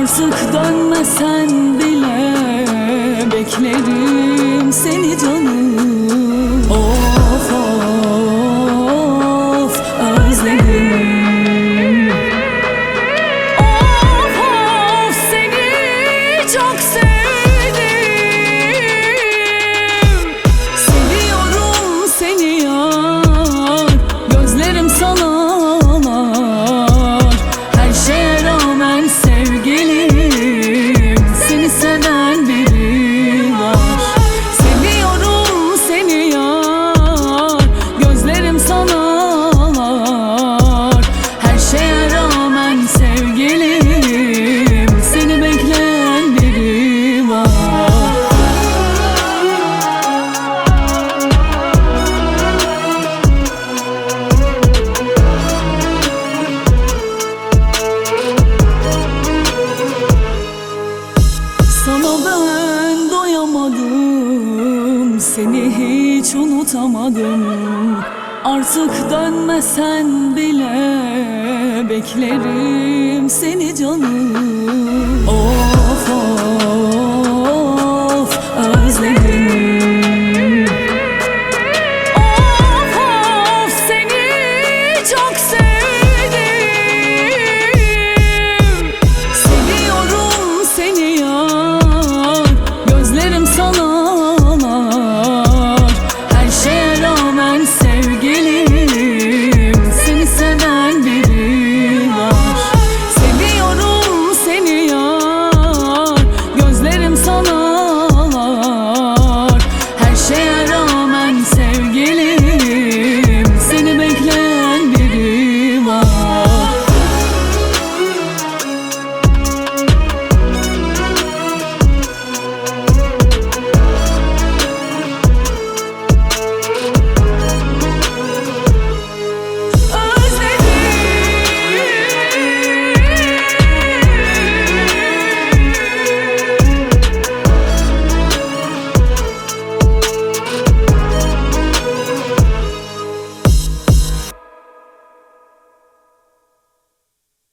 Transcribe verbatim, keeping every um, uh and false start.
Artık dönmesen bile beklerim seni canım. Of of özledim. Of of seni çok sevdim. Seviyorum seni yar, gözlerim sana ağlar. Her şeye rağmen sevgilim, seni seven biri var. Seviyorum seni yar, gözlerim sana ağlar. Her şeye rağmen sevgilim, seni bekleyen biri var. Sana ben doyamadım, seni hiç unutamadım. Artık dönmesen bile beklerim seni canım.